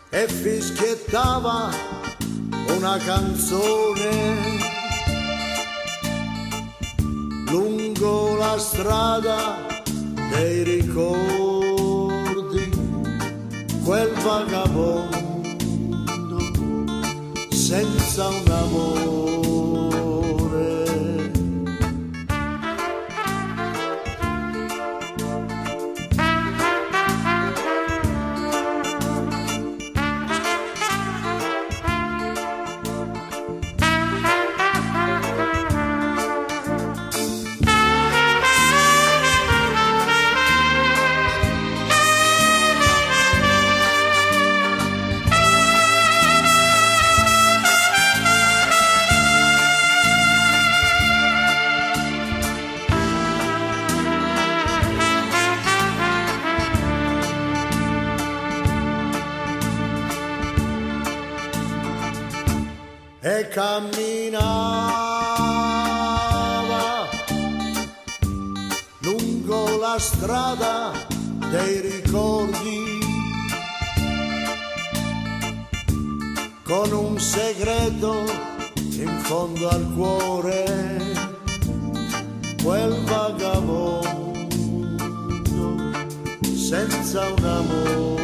e fischiettava una canzone lungo la strada dei ricordi, quel vagabondo senza un amore. E camminava lungo la strada dei ricordi con un segreto in fondo al cuore, quel vagabondo senza un amore.